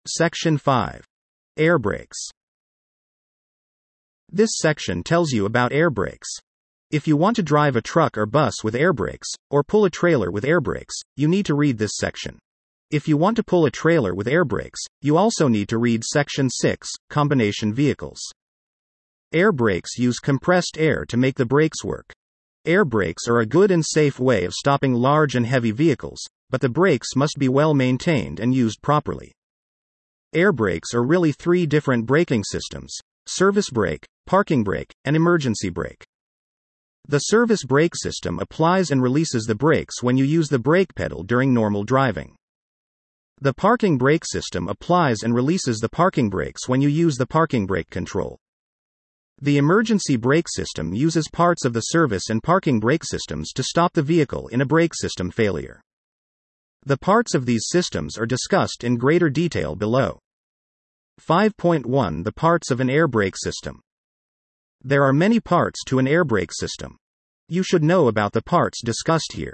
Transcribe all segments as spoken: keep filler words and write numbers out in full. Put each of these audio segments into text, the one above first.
Section five. Air brakes. This section tells you about air brakes. If you want to drive a truck or bus with air brakes, or pull a trailer with air brakes, you need to read this section. If you want to pull a trailer with air brakes, you also need to read Section six, Combination Vehicles. Air brakes use compressed air to make the brakes work. Air brakes are a good and safe way of stopping large and heavy vehicles, but the brakes must be well maintained and used properly. Air brakes are really three different braking systems: service brake, parking brake, and emergency brake. The service brake system applies and releases the brakes when you use the brake pedal during normal driving. The parking brake system applies and releases the parking brakes when you use the parking brake control. The emergency brake system uses parts of the service and parking brake systems to stop the vehicle in a brake system failure. The parts of these systems are discussed in greater detail below. five point one The parts of an air brake system. There are many parts to an air brake system. You should know about the parts discussed here.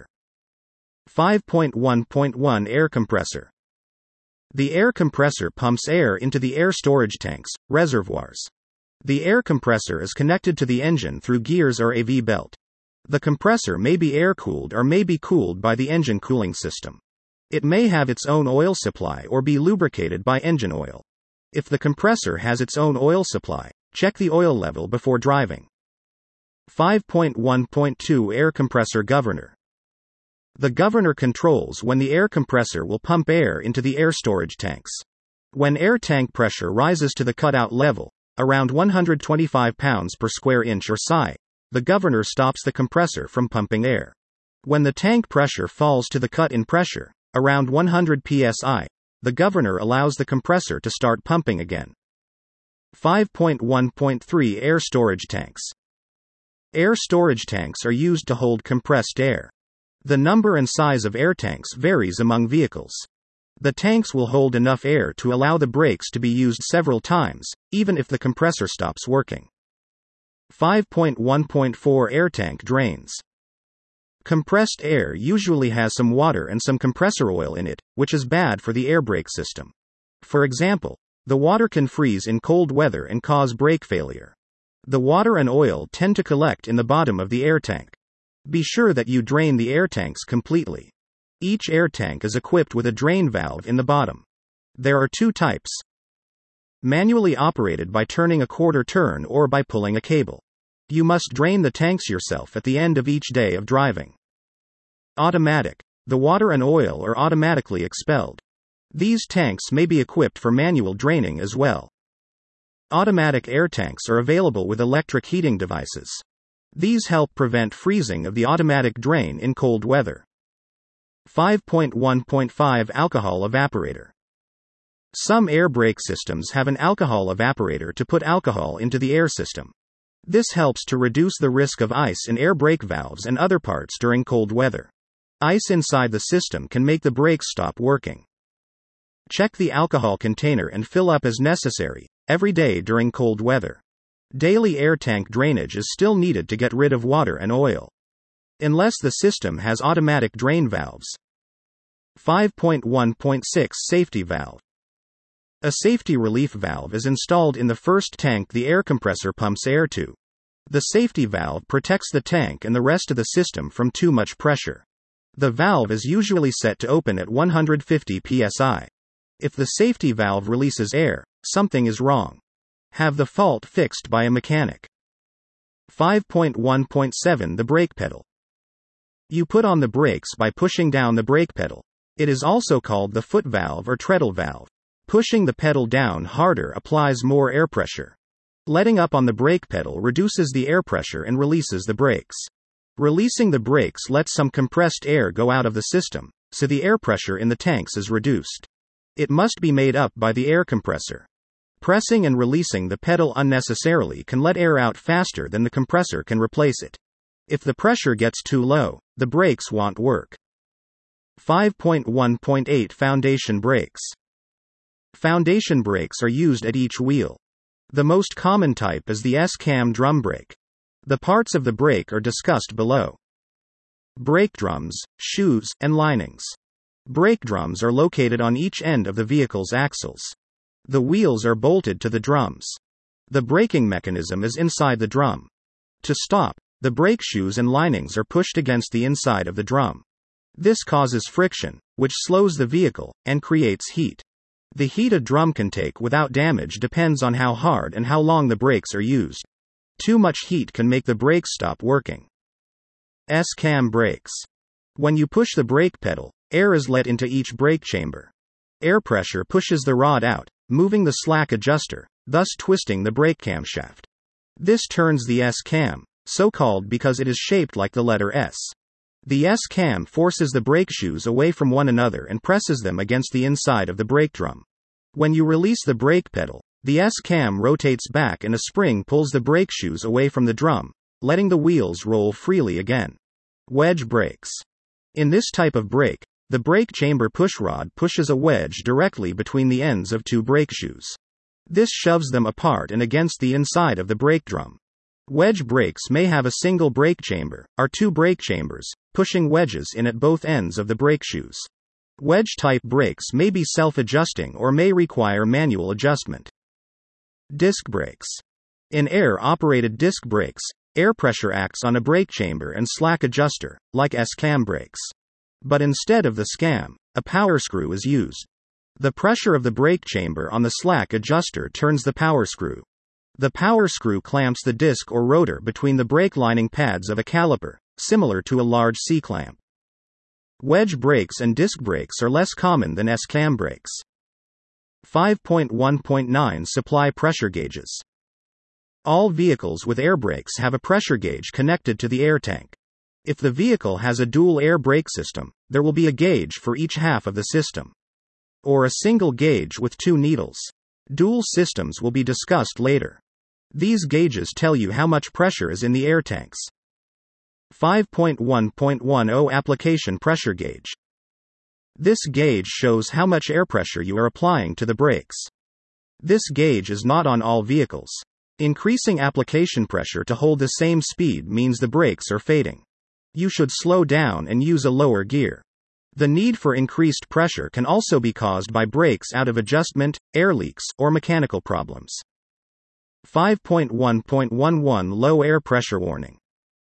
five point one point one Air compressor. The air compressor pumps air into the air storage tanks, reservoirs. The air compressor is connected to the engine through gears or A V belt. The compressor may be air-cooled or may be cooled by the engine cooling system. It may have its own oil supply or be lubricated by engine oil. If the compressor has its own oil supply, check the oil level before driving. five point one point two Air compressor governor. The governor controls when the air compressor will pump air into the air storage tanks. When air tank pressure rises to the cutout level, around one hundred twenty-five pounds per square inch or S I, the governor stops the compressor from pumping air. When the tank pressure falls to the cut-in pressure, around one hundred P S I, the governor allows the compressor to start pumping again. five point one point three Air storage tanks. Air storage tanks are used to hold compressed air. The number and size of air tanks varies among vehicles. The tanks will hold enough air to allow the brakes to be used several times, even if the compressor stops working. five point one point four Air tank drains. Compressed air usually has some water and some compressor oil in it, which is bad for the air brake system. For example, the water can freeze in cold weather and cause brake failure. The water and oil tend to collect in the bottom of the air tank. Be sure that you drain the air tanks completely. Each air tank is equipped with a drain valve in the bottom. There are two types: manually operated by turning a quarter turn or by pulling a cable. You must drain the tanks yourself at the end of each day of driving. Automatic. The water and oil are automatically expelled. These tanks may be equipped for manual draining as well. Automatic air tanks are available with electric heating devices. These help prevent freezing of the automatic drain in cold weather. five point one point five Alcohol evaporator. Some air brake systems have an alcohol evaporator to put alcohol into the air system. This helps to reduce the risk of ice in air brake valves and other parts during cold weather. Ice inside the system can make the brakes stop working. Check the alcohol container and fill up as necessary, every day during cold weather. Daily air tank drainage is still needed to get rid of water and oil, unless the system has automatic drain valves. five point one point six Safety valve. A safety relief valve is installed in the first tank the air compressor pumps air to. The safety valve protects the tank and the rest of the system from too much pressure. The valve is usually set to open at one hundred fifty P S I. If the safety valve releases air, something is wrong. Have the fault fixed by a mechanic. five point one point seven The brake pedal. You put on the brakes by pushing down the brake pedal. It is also called the foot valve or treadle valve. Pushing the pedal down harder applies more air pressure. Letting up on the brake pedal reduces the air pressure and releases the brakes. Releasing the brakes lets some compressed air go out of the system, so the air pressure in the tanks is reduced. It must be made up by the air compressor. Pressing and releasing the pedal unnecessarily can let air out faster than the compressor can replace it. If the pressure gets too low, the brakes won't work. five point one point eight Foundation brakes. Foundation brakes are used at each wheel. The most common type is the S-cam drum brake. The parts of the brake are discussed below. Brake drums, shoes, and linings. Brake drums are located on each end of the vehicle's axles. The wheels are bolted to the drums. The braking mechanism is inside the drum. To stop, the brake shoes and linings are pushed against the inside of the drum. This causes friction, which slows the vehicle, and creates heat. The heat a drum can take without damage depends on how hard and how long the brakes are used. Too much heat can make the brakes stop working. S-cam brakes. When you push the brake pedal, air is let into each brake chamber. Air pressure pushes the rod out, moving the slack adjuster, thus twisting the brake camshaft. This turns the S-cam, so called because it is shaped like the letter S. The S-cam forces the brake shoes away from one another and presses them against the inside of the brake drum. When you release the brake pedal, the S-cam rotates back and a spring pulls the brake shoes away from the drum, letting the wheels roll freely again. Wedge brakes. In this type of brake, the brake chamber pushrod pushes a wedge directly between the ends of two brake shoes. This shoves them apart and against the inside of the brake drum. Wedge brakes may have a single brake chamber, or two brake chambers, pushing wedges in at both ends of the brake shoes. Wedge-type brakes may be self-adjusting or may require manual adjustment. Disc brakes. In air-operated disc brakes, air pressure acts on a brake chamber and slack adjuster, like S-cam brakes. But instead of the scam, a power screw is used. The pressure of the brake chamber on the slack adjuster turns the power screw. The power screw clamps the disc or rotor between the brake lining pads of a caliper, similar to a large C-clamp. Wedge brakes and disc brakes are less common than S-cam brakes. five point one point nine Supply pressure gauges. All vehicles with air brakes have a pressure gauge connected to the air tank. If the vehicle has a dual air brake system, there will be a gauge for each half of the system. Or a single gauge with two needles. Dual systems will be discussed later. These gauges tell you how much pressure is in the air tanks. five point one point ten Application pressure gauge. This gauge shows how much air pressure you are applying to the brakes. This gauge is not on all vehicles. Increasing application pressure to hold the same speed means the brakes are fading. You should slow down and use a lower gear. The need for increased pressure can also be caused by brakes out of adjustment, air leaks, or mechanical problems. five point one point eleven Low air pressure warning.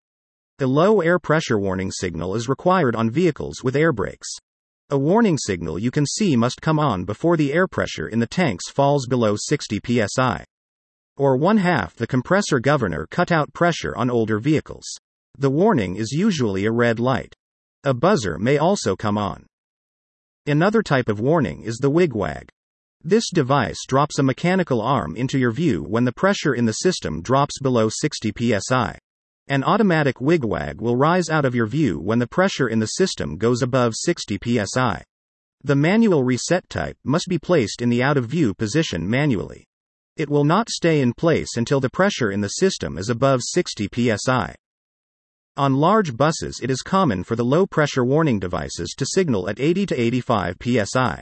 A low air pressure warning signal is required on vehicles with air brakes. A warning signal you can see must come on before the air pressure in the tanks falls below sixty P S I. Or one half the compressor governor cutout pressure on older vehicles. The warning is usually a red light. A buzzer may also come on. Another type of warning is the wigwag. This device drops a mechanical arm into your view when the pressure in the system drops below sixty P S I. An automatic wigwag will rise out of your view when the pressure in the system goes above sixty P S I. The manual reset type must be placed in the out-of-view position manually. It will not stay in place until the pressure in the system is above sixty P S I. On large buses, it is common for the low-pressure warning devices to signal at eighty to eighty-five P S I.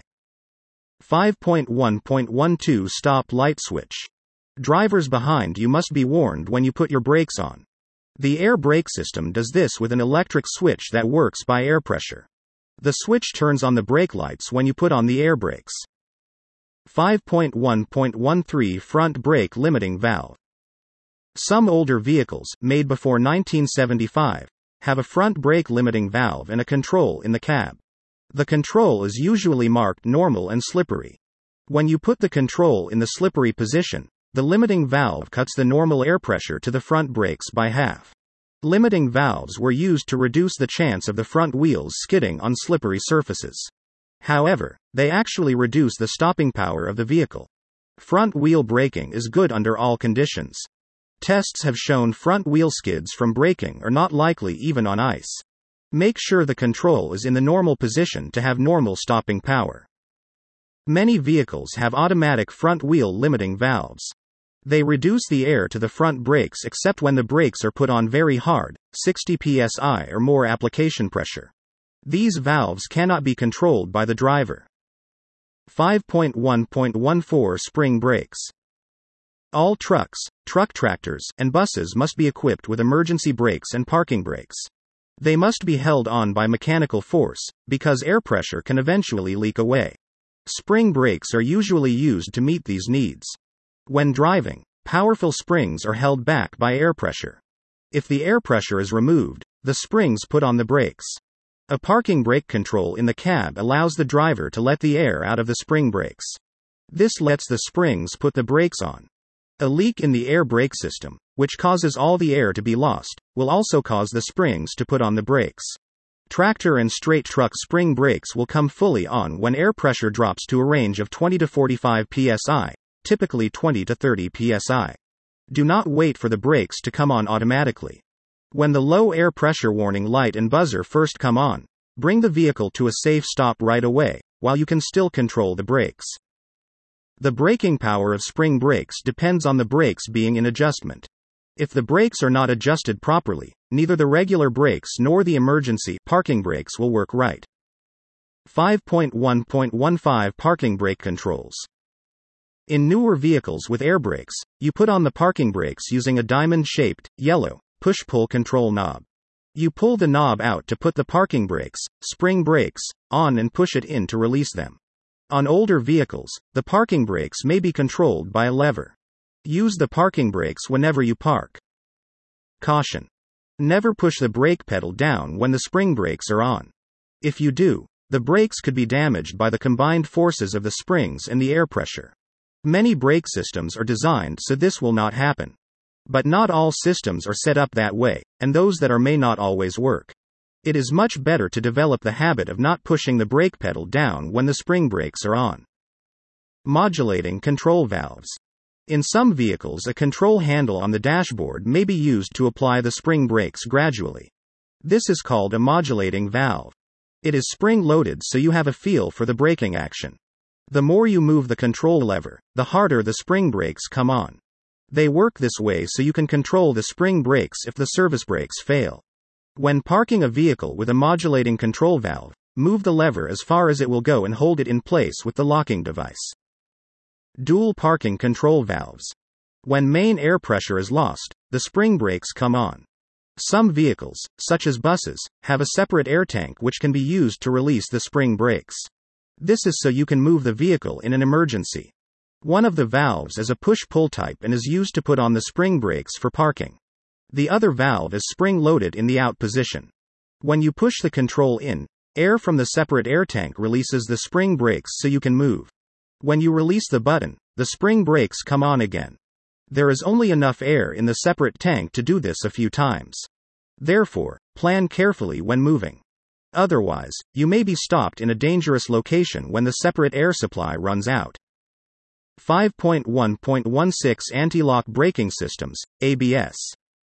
five point one point twelve Stop light switch. Drivers behind you must be warned when you put your brakes on. The air brake system does this with an electric switch that works by air pressure. The switch turns on the brake lights when you put on the air brakes. five point one point thirteen Front brake limiting valve. Some older vehicles, made before nineteen seventy-five, have a front brake limiting valve and a control in the cab. The control is usually marked normal and slippery. When you put the control in the slippery position, the limiting valve cuts the normal air pressure to the front brakes by half. Limiting valves were used to reduce the chance of the front wheels skidding on slippery surfaces. However, they actually reduce the stopping power of the vehicle. Front wheel braking is good under all conditions. Tests have shown front wheel skids from braking are not likely even on ice. Make sure the control is in the normal position to have normal stopping power. Many vehicles have automatic front wheel limiting valves. They reduce the air to the front brakes except when the brakes are put on very hard, sixty P S I or more application pressure. These valves cannot be controlled by the driver. five point one point fourteen Spring brakes. All trucks, truck tractors, and buses must be equipped with emergency brakes and parking brakes. They must be held on by mechanical force, because air pressure can eventually leak away. Spring brakes are usually used to meet these needs. When driving, powerful springs are held back by air pressure. If the air pressure is removed, the springs put on the brakes. A parking brake control in the cab allows the driver to let the air out of the spring brakes. This lets the springs put the brakes on. A leak in the air brake system, which causes all the air to be lost, will also cause the springs to put on the brakes. Tractor and straight truck spring brakes will come fully on when air pressure drops to a range of twenty to forty-five P S I, typically twenty to thirty P S I. Do not wait for the brakes to come on automatically. When the low air pressure warning light and buzzer first come on, bring the vehicle to a safe stop right away, while you can still control the brakes. The braking power of spring brakes depends on the brakes being in adjustment. If the brakes are not adjusted properly, neither the regular brakes nor the emergency parking brakes will work right. five point one point fifteen Parking brake controls. In newer vehicles with air brakes, you put on the parking brakes using a diamond-shaped, yellow, push-pull control knob. You pull the knob out to put the parking brakes, spring brakes, on and push it in to release them. On older vehicles, the parking brakes may be controlled by a lever. Use the parking brakes whenever you park. Caution. Never push the brake pedal down when the spring brakes are on. If you do, the brakes could be damaged by the combined forces of the springs and the air pressure. Many brake systems are designed so this will not happen. But not all systems are set up that way, and those that are may not always work. It is much better to develop the habit of not pushing the brake pedal down when the spring brakes are on. Modulating control valves. In some vehicles, a control handle on the dashboard may be used to apply the spring brakes gradually. This is called a modulating valve. It is spring-loaded so you have a feel for the braking action. The more you move the control lever, the harder the spring brakes come on. They work this way so you can control the spring brakes if the service brakes fail. When parking a vehicle with a modulating control valve, move the lever as far as it will go and hold it in place with the locking device. Dual parking control valves. When main air pressure is lost, the spring brakes come on. Some vehicles, such as buses, have a separate air tank which can be used to release the spring brakes. This is so you can move the vehicle in an emergency. One of the valves is a push-pull type and is used to put on the spring brakes for parking. The other valve is spring-loaded in the out position. When you push the control in, air from the separate air tank releases the spring brakes so you can move. When you release the button, the spring brakes come on again. There is only enough air in the separate tank to do this a few times. Therefore, plan carefully when moving. Otherwise, you may be stopped in a dangerous location when the separate air supply runs out. five point one point sixteen Anti-lock braking systems, A B S.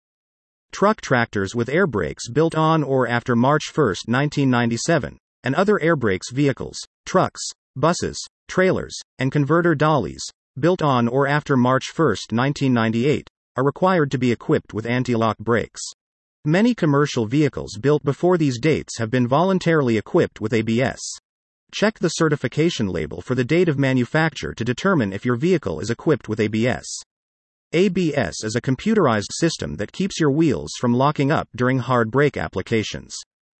Truck tractors with air brakes built on or after March first, nineteen ninety-seven, and other air brakes vehicles, trucks, buses, trailers, and converter dollies, built on or after March first, nineteen ninety-eight, are required to be equipped with anti-lock brakes. Many commercial vehicles built before these dates have been voluntarily equipped with A B S. Check the certification label for the date of manufacture to determine if your vehicle is equipped with A B S. A B S is a computerized system that keeps your wheels from locking up during hard brake applications.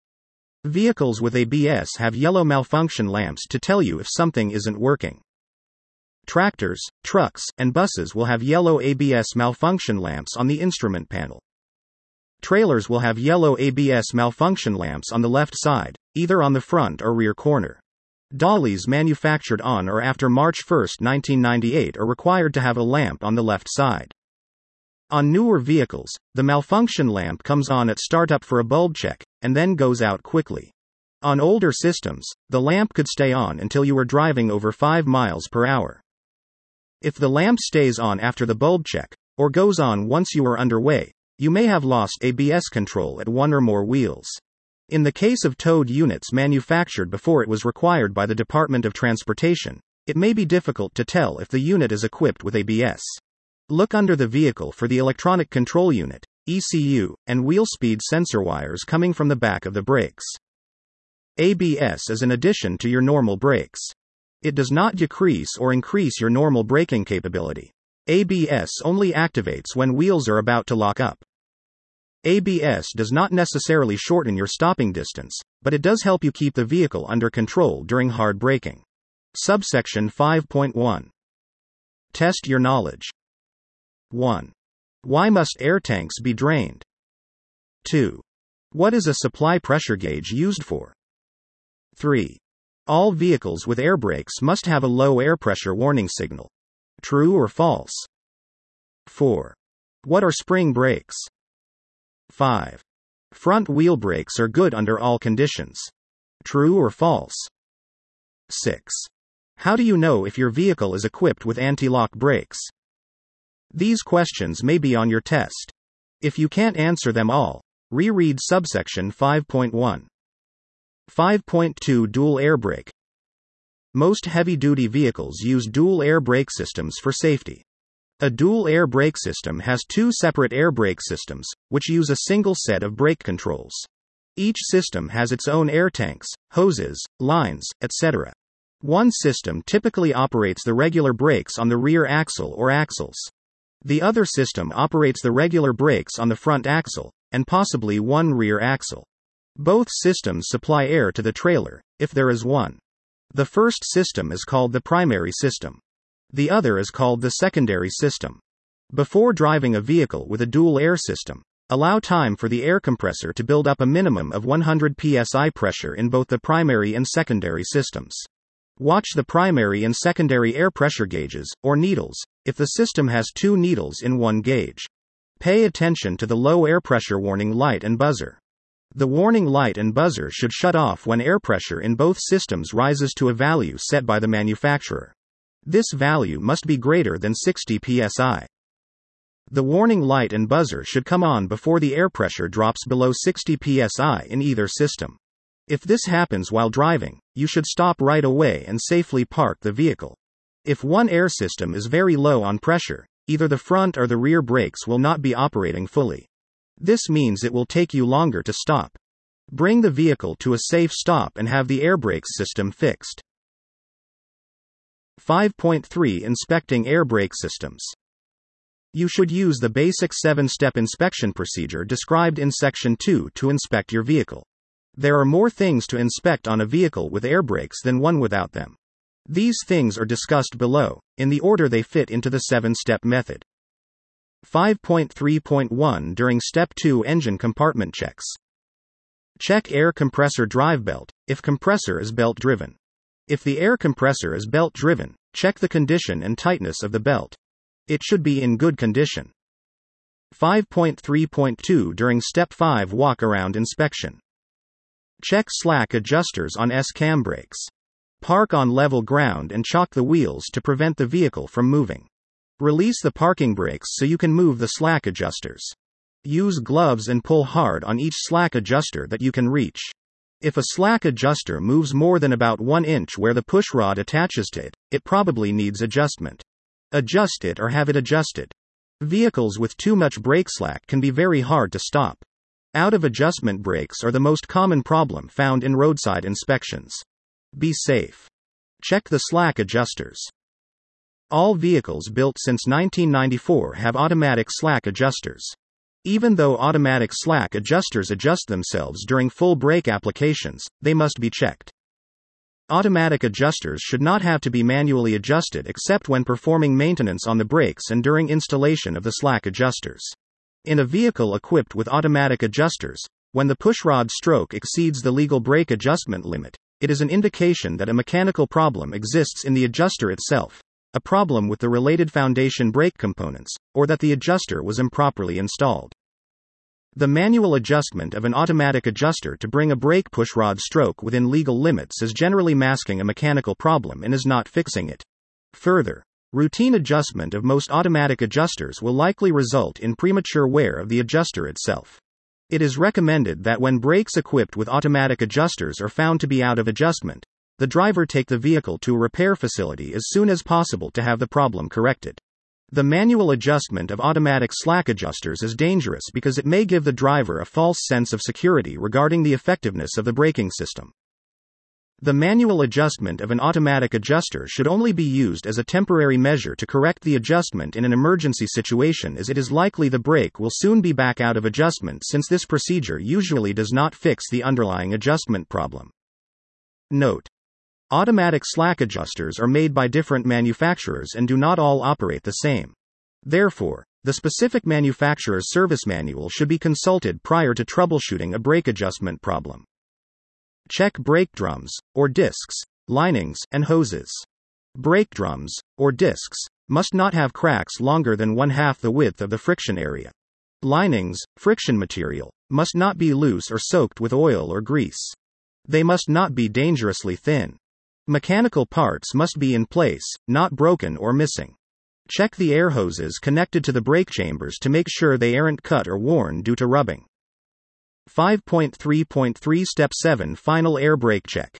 Vehicles with A B S have yellow malfunction lamps to tell you if something isn't working. Tractors, trucks, and buses will have yellow A B S malfunction lamps on the instrument panel. Trailers will have yellow A B S malfunction lamps on the left side, either on the front or rear corner. Dollies manufactured on or after March first, nineteen ninety-eight are required to have a lamp on the left side. On newer vehicles, the malfunction lamp comes on at startup for a bulb check, and then goes out quickly. On older systems, the lamp could stay on until you were driving over five miles per hour. If the lamp stays on after the bulb check, or goes on once you are underway, you may have lost A B S control at one or more wheels. In the case of towed units manufactured before it was required by the Department of Transportation, it may be difficult to tell if the unit is equipped with A B S. Look under the vehicle for the electronic control unit, E C U, and wheel speed sensor wires coming from the back of the brakes. A B S is an addition to your normal brakes. It does not decrease or increase your normal braking capability. A B S only activates when wheels are about to lock up. A B S does not necessarily shorten your stopping distance, but it does help you keep the vehicle under control during hard braking. Subsection five point one. Test your knowledge. one. Why must air tanks be drained? two. What is a supply pressure gauge used for? three. All vehicles with air brakes must have a low air pressure warning signal. True or false? four. What are spring brakes? five. Front wheel brakes are good under all conditions. True or false? six. How do you know if your vehicle is equipped with anti-lock brakes? These questions may be on your test. If you can't answer them all, reread subsection five point one. five point two Dual air brake. Most heavy-duty vehicles use dual air brake systems for safety. A dual air brake system has two separate air brake systems, which use a single set of brake controls. Each system has its own air tanks, hoses, lines, et cetera. One system typically operates the regular brakes on the rear axle or axles. The other system operates the regular brakes on the front axle, and possibly one rear axle. Both systems supply air to the trailer, if there is one. The first system is called the primary system. The other is called the secondary system. Before driving a vehicle with a dual air system, allow time for the air compressor to build up a minimum of one hundred P S I pressure in both the primary and secondary systems. Watch the primary and secondary air pressure gauges, or needles, if the system has two needles in one gauge. Pay attention to the low air pressure warning light and buzzer. The warning light and buzzer should shut off when air pressure in both systems rises to a value set by the manufacturer. This value must be greater than sixty P S I. The warning light and buzzer should come on before the air pressure drops below sixty P S I in either system. If this happens while driving, you should stop right away and safely park the vehicle. If one air system is very low on pressure, either the front or the rear brakes will not be operating fully. This means it will take you longer to stop. Bring the vehicle to a safe stop and have the air brakes system fixed. five point three Inspecting air brake systems. You should use the basic seven-step inspection procedure described in Section two to inspect your vehicle. There are more things to inspect on a vehicle with air brakes than one without them. These things are discussed below, in the order they fit into the seven-step method. five point three point one During Step two Engine compartment checks. Check air compressor drive belt, if compressor is belt-driven. If the air compressor is belt-driven, check the condition and tightness of the belt. It should be in good condition. five point three point two During Step five Walk-around inspection. Check slack adjusters on S-cam brakes. Park on level ground and chock the wheels to prevent the vehicle from moving. Release the parking brakes so you can move the slack adjusters. Use gloves and pull hard on each slack adjuster that you can reach. If a slack adjuster moves more than about one inch where the pushrod attaches to it, it probably needs adjustment. Adjust it or have it adjusted. Vehicles with too much brake slack can be very hard to stop. Out-of-adjustment brakes are the most common problem found in roadside inspections. Be safe. Check the slack adjusters. All vehicles built since nineteen ninety-four have automatic slack adjusters. Even though automatic slack adjusters adjust themselves during full brake applications, they must be checked. Automatic adjusters should not have to be manually adjusted except when performing maintenance on the brakes and during installation of the slack adjusters. In a vehicle equipped with automatic adjusters, when the pushrod stroke exceeds the legal brake adjustment limit, it is an indication that a mechanical problem exists in the adjuster itself, a problem with the related foundation brake components, or that the adjuster was improperly installed. The manual adjustment of an automatic adjuster to bring a brake pushrod stroke within legal limits is generally masking a mechanical problem and is not fixing it. Further, routine adjustment of most automatic adjusters will likely result in premature wear of the adjuster itself. It is recommended that when brakes equipped with automatic adjusters are found to be out of adjustment, the driver take the vehicle to a repair facility as soon as possible to have the problem corrected. The manual adjustment of automatic slack adjusters is dangerous because it may give the driver a false sense of security regarding the effectiveness of the braking system. The manual adjustment of an automatic adjuster should only be used as a temporary measure to correct the adjustment in an emergency situation, as it is likely the brake will soon be back out of adjustment, since this procedure usually does not fix the underlying adjustment problem. Note: automatic slack adjusters are made by different manufacturers and do not all operate the same. Therefore, the specific manufacturer's service manual should be consulted prior to troubleshooting a brake adjustment problem. Check brake drums, or discs, linings, and hoses. Brake drums, or discs, must not have cracks longer than one half the width of the friction area. Linings, friction material, must not be loose or soaked with oil or grease. They must not be dangerously thin. Mechanical parts must be in place, not broken or missing. Check the air hoses connected to the brake chambers to make sure they aren't cut or worn due to rubbing. five point three point three Step seven Final Air Brake Check.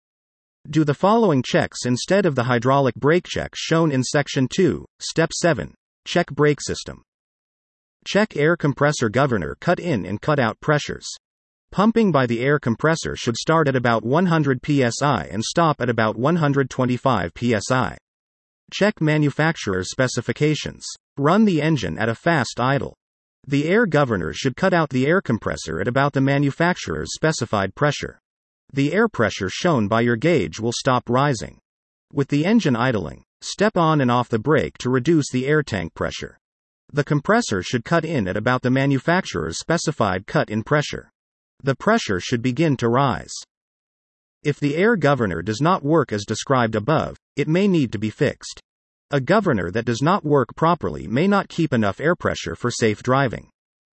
Do the following checks instead of the hydraulic brake checks shown in Section two, Step seven. Check brake system. Check air compressor governor cut in and cut out pressures. Pumping by the air compressor should start at about one hundred P S I and stop at about one hundred twenty-five P S I. Check manufacturer's specifications. Run the engine at a fast idle. The air governor should cut out the air compressor at about the manufacturer's specified pressure. The air pressure shown by your gauge will stop rising. With the engine idling, step on and off the brake to reduce the air tank pressure. The compressor should cut in at about the manufacturer's specified cut-in pressure. The pressure should begin to rise. If the air governor does not work as described above, it may need to be fixed. A governor that does not work properly may not keep enough air pressure for safe driving.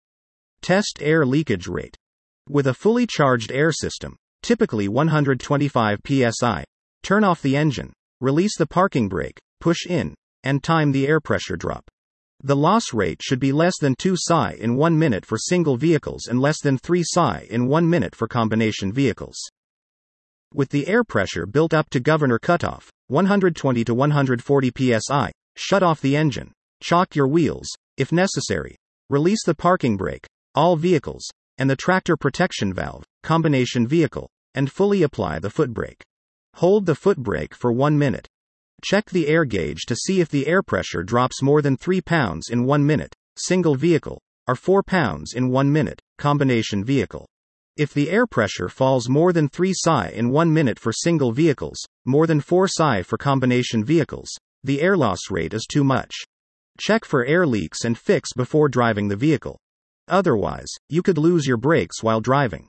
Test air leakage rate. With a fully charged air system, typically one hundred twenty-five P S I, turn off the engine, release the parking brake, push in, and time the air pressure drop. The loss rate should be less than two S I in one minute for single vehicles and less than three S I in one minute for combination vehicles. With the air pressure built up to governor cutoff, one hundred twenty to one hundred forty P S I, shut off the engine, chock your wheels, if necessary, release the parking brake, all vehicles, and the tractor protection valve, combination vehicle, and fully apply the foot brake. Hold the foot brake for one minute. Check the air gauge to see if the air pressure drops more than three pounds in one minute, single vehicle, or four pounds in one minute, combination vehicle. If the air pressure falls more than three S I in one minute for single vehicles, more than four S I for combination vehicles, the air loss rate is too much. Check for air leaks and fix before driving the vehicle. Otherwise, you could lose your brakes while driving.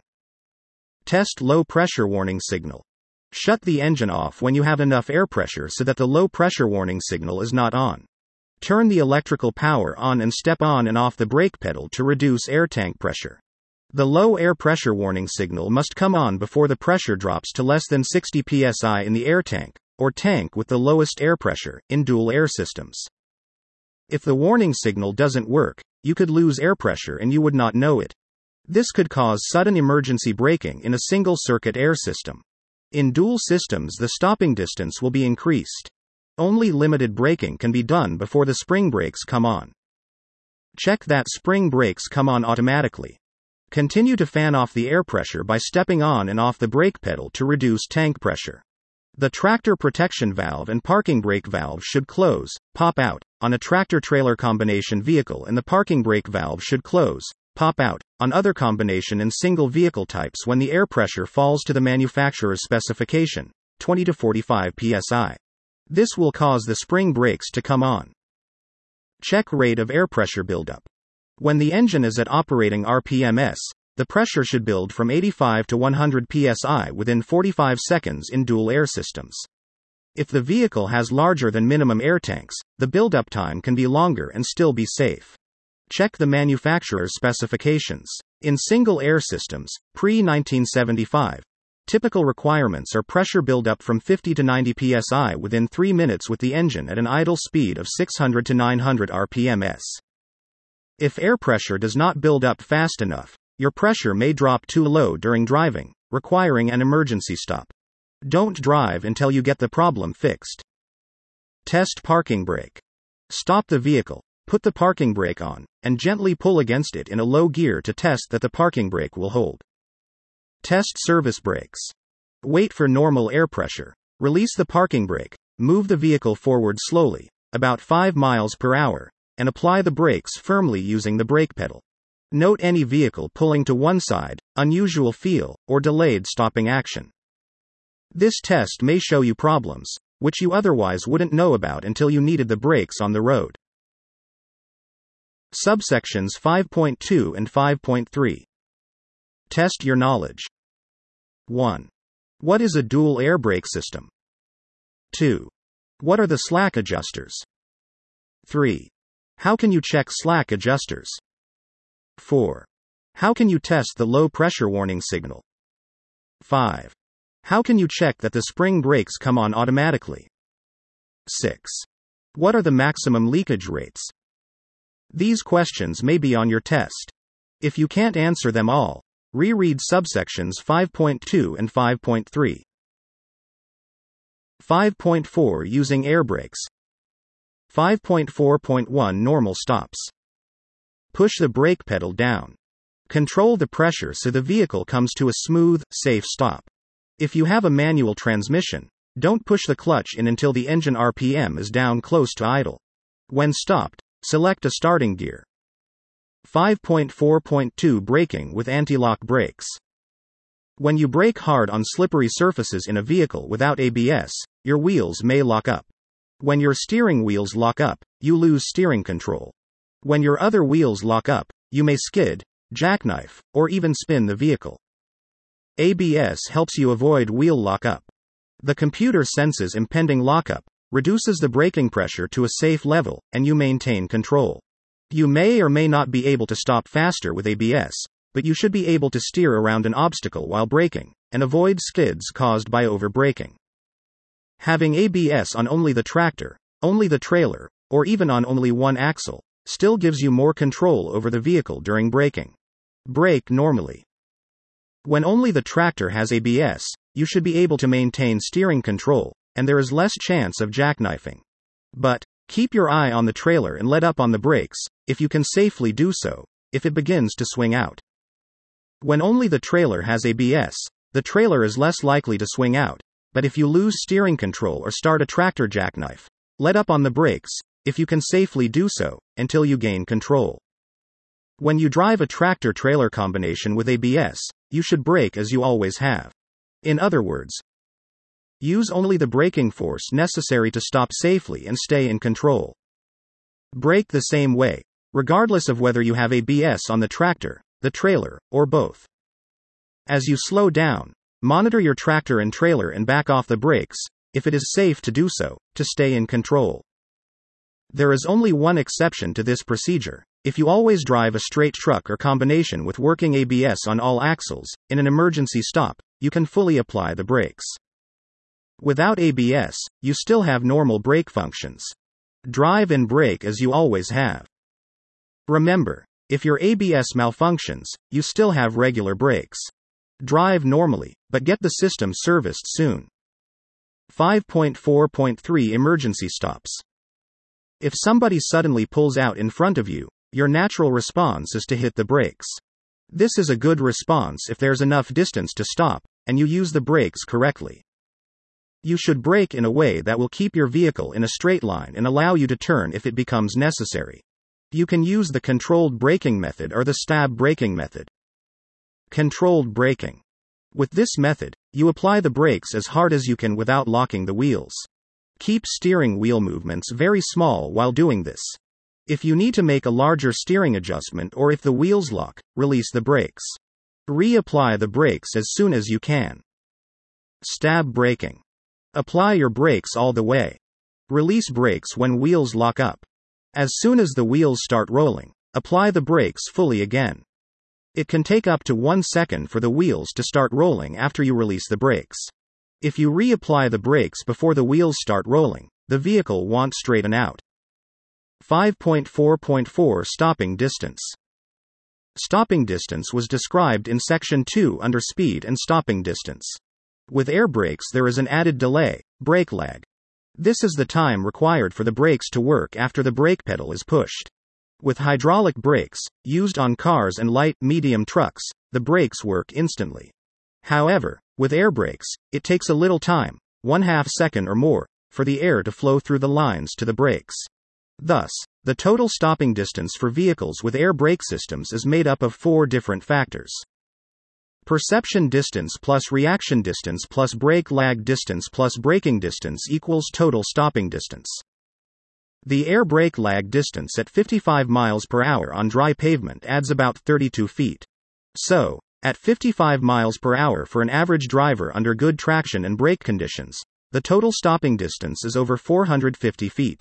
Test low pressure warning signal. Shut the engine off when you have enough air pressure so that the low pressure warning signal is not on. Turn the electrical power on and step on and off the brake pedal to reduce air tank pressure. The low air pressure warning signal must come on before the pressure drops to less than sixty P S I in the air tank, or tank with the lowest air pressure, in dual air systems. If the warning signal doesn't work, you could lose air pressure and you would not know it. This could cause sudden emergency braking in a single circuit air system. In dual systems, the stopping distance will be increased. Only limited braking can be done before the spring brakes come on. Check that spring brakes come on automatically. Continue to fan off the air pressure by stepping on and off the brake pedal to reduce tank pressure. The tractor protection valve and parking brake valve should close, pop out, on a tractor-trailer combination vehicle, and the parking brake valve should close, pop out, on other combination and single vehicle types when the air pressure falls to the manufacturer's specification, twenty to forty-five P S I. This will cause the spring brakes to come on. Check rate of air pressure buildup. When the engine is at operating R P M S, the pressure should build from eighty-five to one hundred P S I within forty-five seconds in dual air systems. If the vehicle has larger than minimum air tanks, the buildup time can be longer and still be safe. Check the manufacturer's specifications. In single air systems, pre nineteen seventy-five, typical requirements are pressure buildup from fifty to ninety P S I within three minutes with the engine at an idle speed of six hundred to nine hundred R P M S. If air pressure does not build up fast enough, your pressure may drop too low during driving, requiring an emergency stop. Don't drive until you get the problem fixed. Test parking brake. Stop the vehicle, put the parking brake on, and gently pull against it in a low gear to test that the parking brake will hold. Test service brakes. Wait for normal air pressure. Release the parking brake. Move the vehicle forward slowly, about five miles per hour, and apply the brakes firmly using the brake pedal. Note any vehicle pulling to one side, unusual feel, or delayed stopping action. This test may show you problems, which you otherwise wouldn't know about until you needed the brakes on the road. Subsections five point two and five point three. Test your knowledge. one. What is a dual air brake system? two. What are the slack adjusters? three. How can you check slack adjusters? four. How can you test the low pressure warning signal? five. How can you check that the spring brakes come on automatically? six. What are the maximum leakage rates? These questions may be on your test. If you can't answer them all, reread subsections five point two and five point three. five point four Using air brakes. five point four point one Normal stops. Push the brake pedal down. Control the pressure so the vehicle comes to a smooth, safe stop. If you have a manual transmission, don't push the clutch in until the engine R P M is down close to idle. When stopped, select a starting gear. five point four point two Braking with anti-lock brakes. When you brake hard on slippery surfaces in a vehicle without A B S, your wheels may lock up. When your steering wheels lock up, you lose steering control. When your other wheels lock up, you may skid, jackknife, or even spin the vehicle. A B S helps you avoid wheel lockup. The computer senses impending lockup, reduces the braking pressure to a safe level, and you maintain control. You may or may not be able to stop faster with A B S, but you should be able to steer around an obstacle while braking, and avoid skids caused by over-braking. Having A B S on only the tractor, only the trailer, or even on only one axle, still gives you more control over the vehicle during braking. Brake normally. When only the tractor has A B S, you should be able to maintain steering control, and there is less chance of jackknifing. But, keep your eye on the trailer and let up on the brakes, if you can safely do so, if it begins to swing out. When only the trailer has A B S, the trailer is less likely to swing out, but if you lose steering control or start a tractor jackknife, let up on the brakes, if you can safely do so, until you gain control. When you drive a tractor-trailer combination with A B S, you should brake as you always have. In other words, use only the braking force necessary to stop safely and stay in control. Brake the same way, regardless of whether you have A B S on the tractor, the trailer, or both. As you slow down, monitor your tractor and trailer and back off the brakes, if it is safe to do so, to stay in control. There is only one exception to this procedure. If you always drive a straight truck or combination with working A B S on all axles, in an emergency stop, you can fully apply the brakes. Without A B S, you still have normal brake functions. Drive and brake as you always have. Remember, if your A B S malfunctions, you still have regular brakes. Drive normally, but get the system serviced soon. five point four point three Emergency stops. If somebody suddenly pulls out in front of you, your natural response is to hit the brakes. This is a good response if there's enough distance to stop, and you use the brakes correctly. You should brake in a way that will keep your vehicle in a straight line and allow you to turn if it becomes necessary. You can use the controlled braking method or the stab braking method. Controlled braking. With this method, you apply the brakes as hard as you can without locking the wheels. Keep steering wheel movements very small while doing this. If you need to make a larger steering adjustment or if the wheels lock, release the brakes. Reapply the brakes as soon as you can. Stab braking. Apply your brakes all the way. Release brakes when wheels lock up. As soon as the wheels start rolling, apply the brakes fully again. It can take up to one second for the wheels to start rolling after you release the brakes. If you reapply the brakes before the wheels start rolling, the vehicle won't straighten out. five point four point four Stopping distance. Stopping distance was described in Section two under Speed and Stopping distance. With air brakes there is an added delay, brake lag. This is the time required for the brakes to work after the brake pedal is pushed. With hydraulic brakes, used on cars and light, medium trucks, the brakes work instantly. However, With air brakes, it takes a little time, one half second or more, for the air to flow through the lines to the brakes. Thus, the total stopping distance for vehicles with air brake systems is made up of four different factors. Perception distance plus reaction distance plus brake lag distance plus braking distance equals total stopping distance. The air brake lag distance at fifty-five miles per hour on dry pavement adds about thirty-two feet. So, at fifty-five miles per hour for an average driver under good traction and brake conditions, the total stopping distance is over four hundred fifty feet.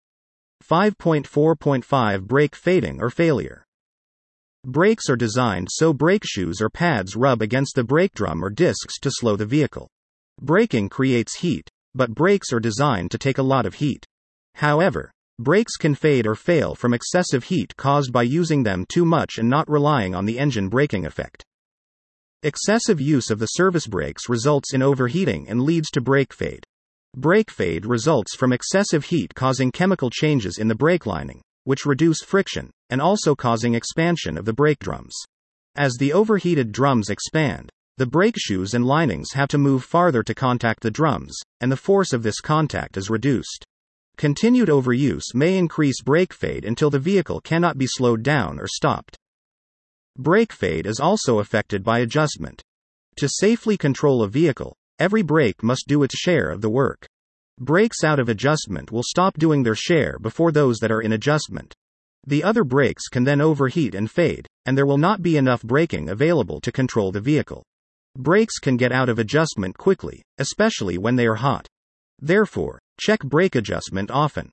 five point four point five Brake fading or failure. Brakes are designed so brake shoes or pads rub against the brake drum or discs to slow the vehicle. Braking creates heat, but brakes are designed to take a lot of heat. However, brakes can fade or fail from excessive heat caused by using them too much and not relying on the engine braking effect. Excessive use of the service brakes results in overheating and leads to brake fade. Brake fade results from excessive heat causing chemical changes in the brake lining, which reduce friction, and also causing expansion of the brake drums. As the overheated drums expand, the brake shoes and linings have to move farther to contact the drums, and the force of this contact is reduced. Continued overuse may increase brake fade until the vehicle cannot be slowed down or stopped. Brake fade is also affected by adjustment. To safely control a vehicle, every brake must do its share of the work. Brakes out of adjustment will stop doing their share before those that are in adjustment. The other brakes can then overheat and fade, and there will not be enough braking available to control the vehicle. Brakes can get out of adjustment quickly, especially when they are hot. Therefore, check brake adjustment often.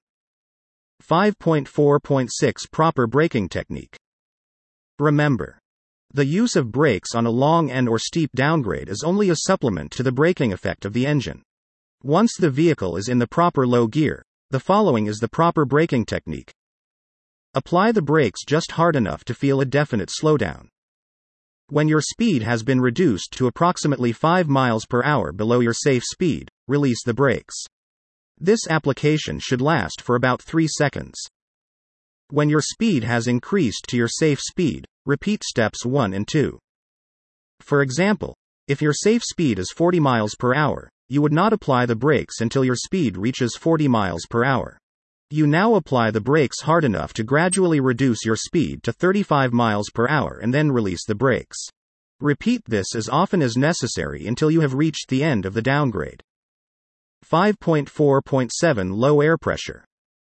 five point four point six Proper braking technique. Remember, the use of brakes on a long and or steep downgrade is only a supplement to the braking effect of the engine. Once the vehicle is in the proper low gear, the following is the proper braking technique. Apply the brakes just hard enough to feel a definite slowdown. When your speed has been reduced to approximately five miles per hour below your safe speed, release the brakes. This application should last for about three seconds. When your speed has increased to your safe speed, repeat steps one and two. For example, if your safe speed is forty miles per hour, you would not apply the brakes until your speed reaches forty miles per hour. You now apply the brakes hard enough to gradually reduce your speed to thirty-five miles per hour and then release the brakes. Repeat this as often as necessary until you have reached the end of the downgrade. five point four point seven Low air pressure.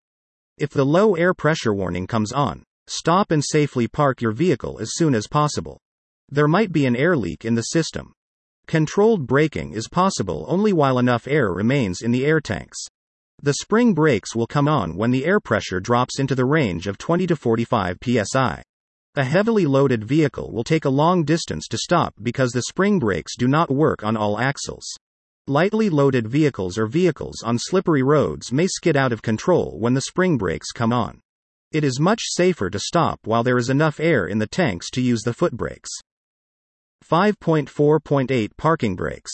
If the low air pressure warning comes on, stop and safely park your vehicle as soon as possible. There might be an air leak in the system. Controlled braking is possible only while enough air remains in the air tanks. The spring brakes will come on when the air pressure drops into the range of twenty to forty-five P S I. A heavily loaded vehicle will take a long distance to stop because the spring brakes do not work on all axles. Lightly loaded vehicles or vehicles on slippery roads may skid out of control when the spring brakes come on. It is much safer to stop while there is enough air in the tanks to use the foot brakes. five point four point eight Parking brakes.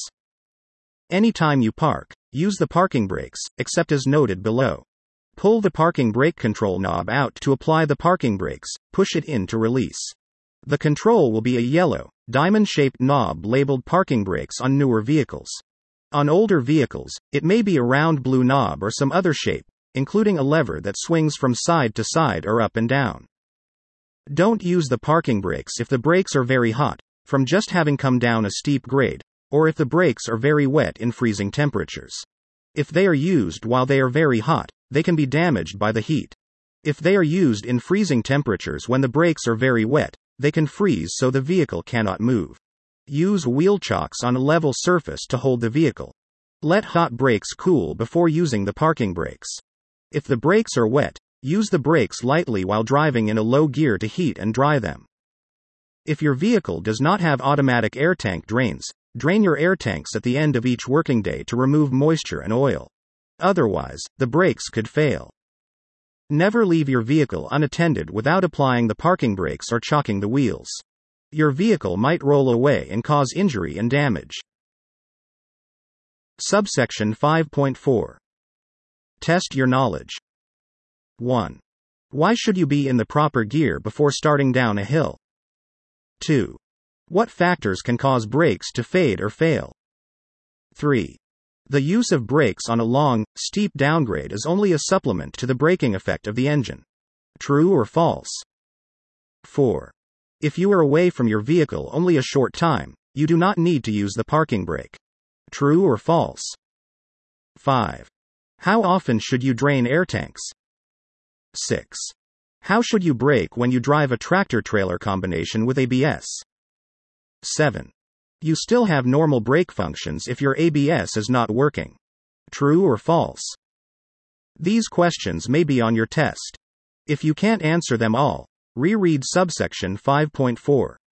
Anytime you park, use the parking brakes, except as noted below. Pull the parking brake control knob out to apply the parking brakes, push it in to release. The control will be a yellow, diamond-shaped knob labeled parking brakes on newer vehicles. On older vehicles, it may be a round blue knob or some other shape, including a lever that swings from side to side or up and down. Don't use the parking brakes if the brakes are very hot, from just having come down a steep grade, or if the brakes are very wet in freezing temperatures. If they are used while they are very hot, they can be damaged by the heat. If they are used in freezing temperatures when the brakes are very wet, they can freeze so the vehicle cannot move. Use wheel chocks on a level surface to hold the vehicle. Let hot brakes cool before using the parking brakes. If the brakes are wet, use the brakes lightly while driving in a low gear to heat and dry them. If your vehicle does not have automatic air tank drains, drain your air tanks at the end of each working day to remove moisture and oil. Otherwise, the brakes could fail. Never leave your vehicle unattended without applying the parking brakes or chocking the wheels. Your vehicle might roll away and cause injury and damage. Subsection five point four. Test your knowledge. one. Why should you be in the proper gear before starting down a hill? two. What factors can cause brakes to fade or fail? three. The use of brakes on a long, steep downgrade is only a supplement to the braking effect of the engine. True or false? four. If you are away from your vehicle only a short time, you do not need to use the parking brake. True or false? five. How often should you drain air tanks? six. How should you brake when you drive a tractor-trailer combination with A B S? seven. You still have normal brake functions if your A B S is not working. True or false? These questions may be on your test. If you can't answer them all, reread subsection five point four.